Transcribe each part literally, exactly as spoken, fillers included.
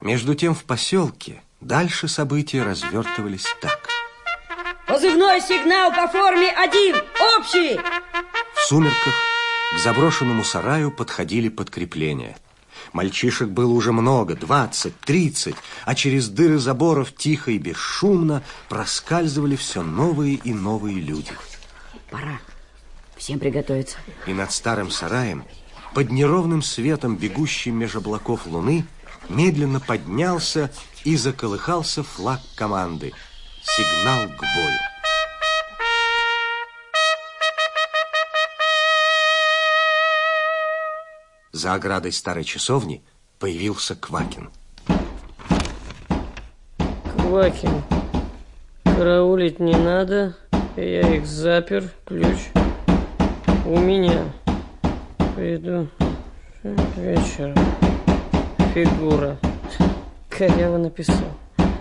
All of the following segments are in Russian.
Между тем в поселке дальше события развертывались так. Позывной сигнал по форме один, общий. В сумерках к заброшенному сараю подходили подкрепления. Мальчишек было уже много, двадцать, тридцать, а через дыры заборов тихо и бесшумно проскальзывали все новые и новые люди. Пора. Всем приготовиться. И над старым сараем, под неровным светом, бегущим меж облаков луны, медленно поднялся и заколыхался флаг команды. Сигнал к бою. За оградой старой часовни появился Квакин. Квакин, караулить не надо. Я их запер. Ключ у меня. Приду вечером. Фигура. Коряво написал.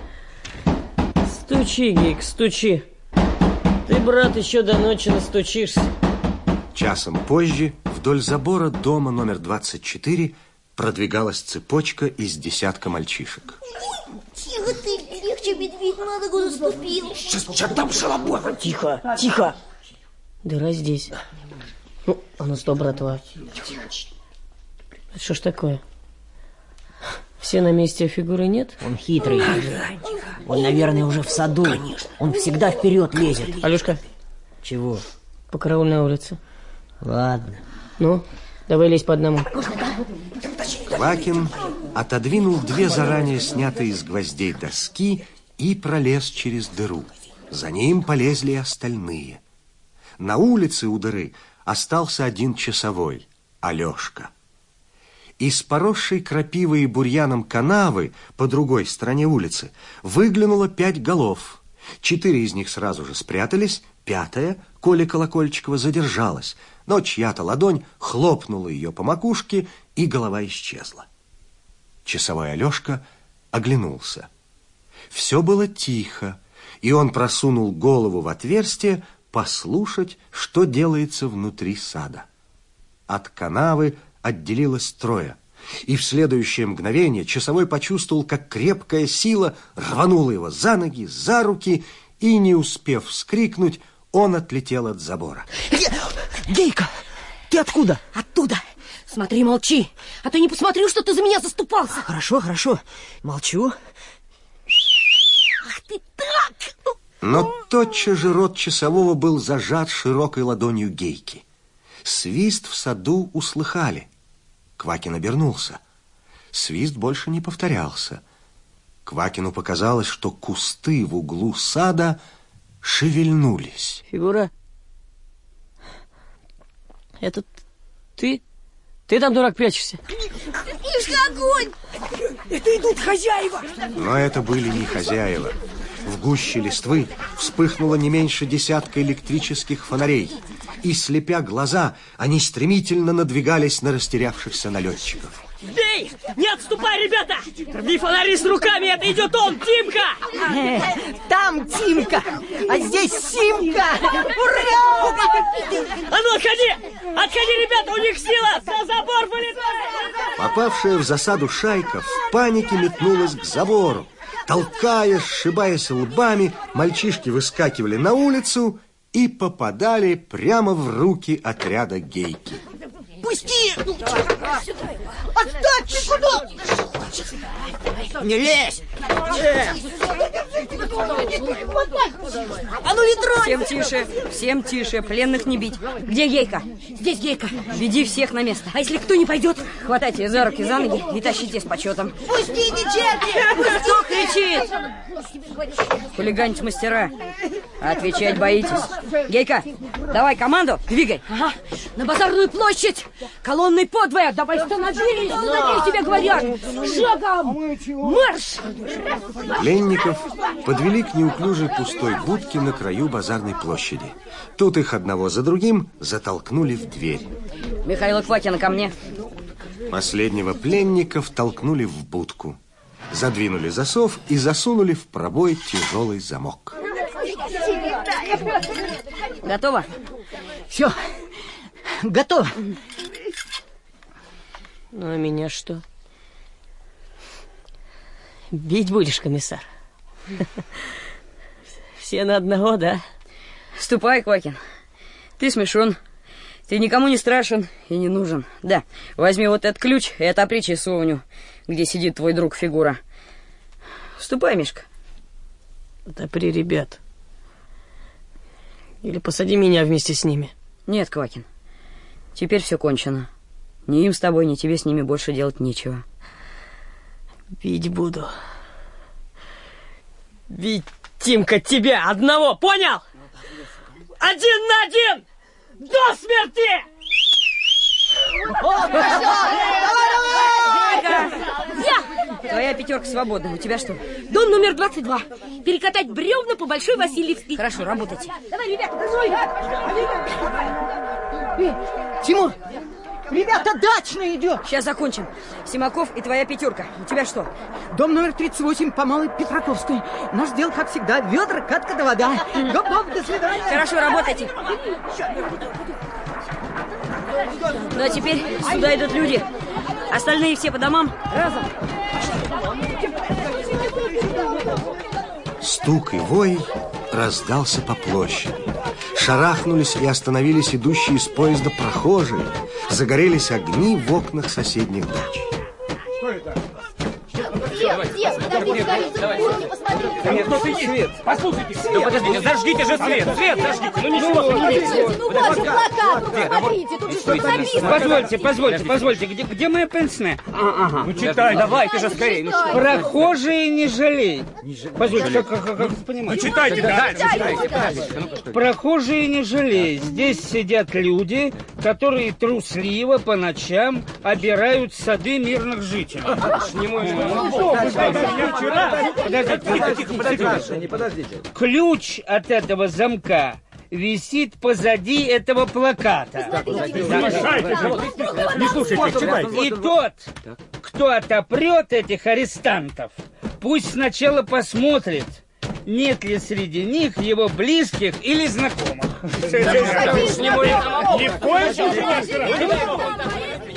Стучи, Гейк, стучи. Ты, брат, еще до ночи настучишься. Часом позже вдоль забора дома номер двадцать четыре продвигалась цепочка из десятка мальчишек. Тихо ты, легче медведь на ногу наступил. Сейчас, сейчас там шалобой. Тихо, тихо. Дыра здесь. Ну, а ну сто, братва. Что ж такое? Все на месте, а фигуры нет? Он хитрый. Он, наверное, уже в саду. Конечно. Он всегда вперед лезет. Алешка. Чего? По караул на улице. Ладно. Ну, давай лезь по одному. Квакин отодвинул две заранее снятые из гвоздей доски и пролез через дыру. За ним полезли остальные. На улице у дыры остался один часовой, Алешка. Из поросшей крапивой и бурьяном канавы по другой стороне улицы выглянуло пять голов. Четыре из них сразу же спрятались, пятая, Коля Колокольчикова, задержалась, но чья-то ладонь хлопнула ее по макушке, и голова исчезла. Часовой Алешка оглянулся. Все было тихо, и он просунул голову в отверстие послушать, что делается внутри сада. От канавы отделилось трое, и в следующее мгновение часовой почувствовал, как крепкая сила рванула его за ноги, за руки, и, не успев вскрикнуть, он отлетел от забора. Гейка, ты откуда? Оттуда. Смотри, молчи, а то не посмотрю, что ты за меня заступался. Хорошо, хорошо, молчу. Ах ты так! Но тотчас же рот часового был зажат широкой ладонью Гейки. Свист в саду услыхали. Квакин обернулся. Свист больше не повторялся. Квакину показалось, что кусты в углу сада шевельнулись. Фигура. Это ты? Ты там, дурак, прячешься? Ишь, огонь! Это идут хозяева! Но это были не хозяева. В гуще листвы вспыхнуло не меньше десятка электрических фонарей, и, слепя глаза, они стремительно надвигались на растерявшихся налетчиков. Бей! Не отступай, ребята! Рви фонари с руками, это идет он, Тимка! Э, там Тимка, а здесь Симка! Ура! А ну, отходи! Отходи, ребята, у них сила! За забор вылезай! Попавшая в засаду шайка в панике метнулась к забору. Толкая, сшибаясь лбами, мальчишки выскакивали на улицу и попадали прямо в руки отряда Гейки. Пусти! Отстань! Ты куда? Не лезь! А ну не тронь! Всем тише, всем тише, пленных не бить. Где Гейка? Здесь Гейка. Веди всех на место. А если кто не пойдет? Хватайте за руки, за ноги и тащите с почетом. Пустите, черти! Кто кричит? Хулиганить мастера. Отвечать боитесь. Гейка, давай команду, двигай. Ага, на базарную площадь. Колонной подвое. Давай становились. Становись, тебе говорят. Шагом. Марш! Пленников подвели к неуклюжей пустой будке на краю базарной площади. Тут их одного за другим затолкнули в дверь. Михаила Квакина ко мне. Последнего пленника втолкнули в будку. Задвинули засов и засунули в пробой тяжелый замок. Готово? Все, готово. Ну, а меня что? Бить будешь, комиссар? Все на одного, да? Ступай, Квакин. Ты смешон. Ты никому не страшен и не нужен. Да, возьми вот этот ключ и отопри часовню, где сидит твой друг Фигура. Ступай, Мишка. Отопри ребят. Или посади меня вместе с ними. Нет, Квакин. Теперь все кончено. Ни им с тобой, ни тебе с ними больше делать нечего. Бить буду. Бить, Тимка, тебя одного, понял? Один на один! До смерти! Я! Твоя пятерка свободна. У тебя что? Дон номер двадцать два. Перекатать бревна по Большой Васильевской. Хорошо, работайте. Давай, ребята, газуй! Тимур! Ребята, дачно идет! Сейчас закончим. Симаков и твоя пятерка. У тебя что? Дом номер тридцать восемь по Малой Петраковской. Наш дел, как всегда, ведра, катка да вода. Гоп-гоп, до свидания. Хорошо, работайте. Ну, а теперь сюда идут люди. Остальные все по домам. Разом. Стук и вой раздался по площади. Шарахнулись и остановились идущие из поезда прохожие. Загорелись огни в окнах соседних дач. Что это? Нет, ну ты свет. Послушайте, свет. Да подождите, зажгите же свет. Свет, зажгите. Ну ничего. Ну вот же плакат, смотрите, тут же что-то написано. Позвольте, позвольте, позвольте, где, где моя пенсне? А, ага. Ну читай, давайте же скорее. Ну, прохожие не жалей. Позвольте, как, как, как понимаете? Ну читайте дальше. Прохожие не жалей. Здесь сидят люди, которые трусливо по ночам обирают сады мирных жителей. Подождите, подождите. Ключ от этого замка висит позади этого плаката. Не слушайте, читайте. И тот, кто отопрет этих арестантов, пусть сначала посмотрит, нет ли среди них его близких или знакомых. Ни в коем случае.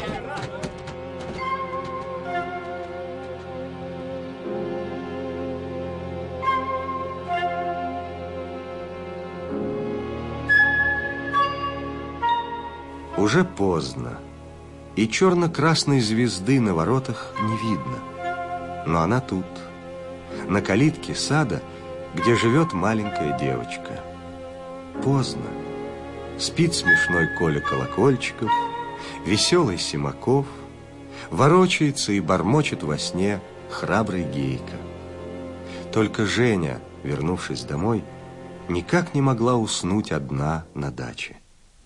Уже поздно, и черно-красной звезды на воротах не видно. Но она тут, на калитке сада, где живет маленькая девочка. Поздно. Спит смешной Коля Колокольчиков, веселый Симаков, ворочается и бормочет во сне храбрый Гейка. Только Женя, вернувшись домой, никак не могла уснуть одна на даче.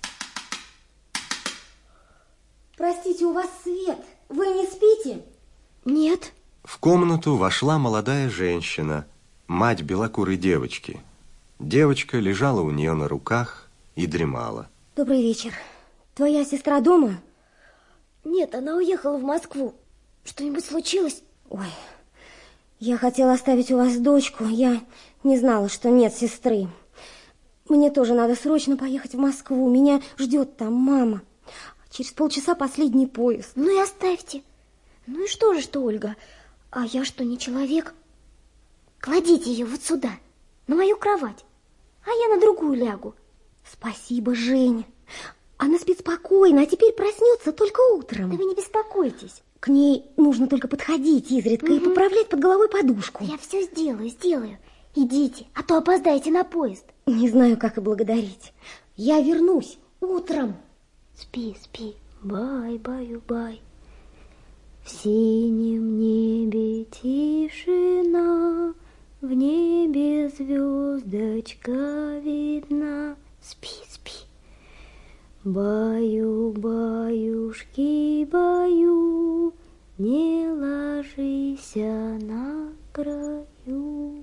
Простите, у вас свет. Вы не спите? Нет. В комнату вошла молодая женщина, мать белокурой девочки. Девочка лежала у нее на руках и дремала. Добрый вечер. Твоя сестра дома? Нет, она уехала в Москву. Что-нибудь случилось? Ой, я хотела оставить у вас дочку. Я не знала, что нет сестры. Мне тоже надо срочно поехать в Москву. Меня ждет там мама. Через полчаса последний поезд. Ну и оставьте. Ну и что же, что, Ольга? А я что, не человек? Кладите ее вот сюда, на мою кровать, а я на другую лягу. Спасибо, Женя. Она спит спокойно, а теперь проснется только утром. Да вы не беспокойтесь. К ней нужно только подходить изредка, угу, и поправлять под головой подушку. Я все сделаю, сделаю. Идите, а то опоздаете на поезд. Не знаю, как и благодарить. Я вернусь утром. Спи, спи, бай-баю-бай. В синем небе тишина, в небе звездочка видна. Спи, спи. Баю-баюшки, баю, не ложися на краю.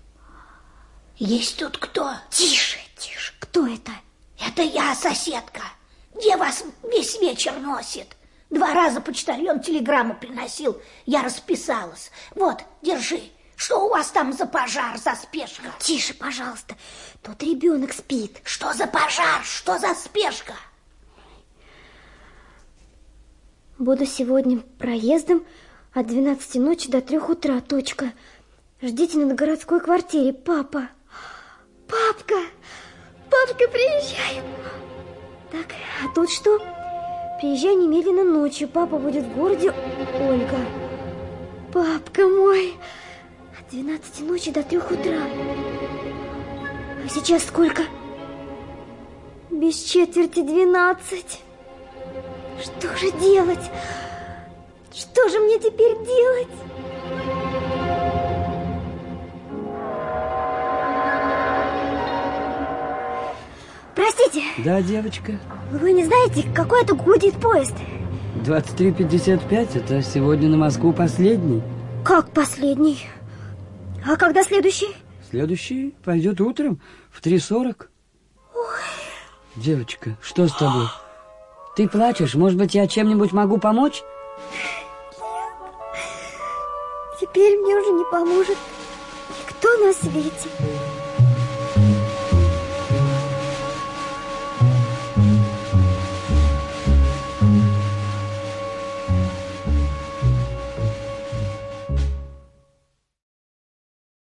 Есть тут кто? Тише, тише. Кто это? Это я, соседка. Где вас весь вечер носит? Два раза почтальон телеграмму приносил, я расписалась. Вот, держи. Что у вас там за пожар, за спешка? Тише, пожалуйста. Тот ребенок спит. Что за пожар? Что за спешка? Буду сегодня проездом От двенадцати ночи до трех утра, точка. Ждите на городской квартире, папа. Папка! Папка, приезжай! Так, а тут что? Приезжай немедленно ночью, папа будет в городе, Ольга. Папка мой! От двенадцати ночи до трех утра. А сейчас сколько? Без четверти двенадцать. Что же делать? Что же мне теперь делать? Простите. Да, девочка. Вы не знаете, какой это гудит поезд? двадцать три пятьдесят пять, это сегодня на Москву последний. Как последний? А когда следующий? Следующий пойдет утром в три сорок. Девочка, что с тобой? Ты плачешь? Может быть, я чем-нибудь могу помочь? Теперь мне уже не поможет никто на свете.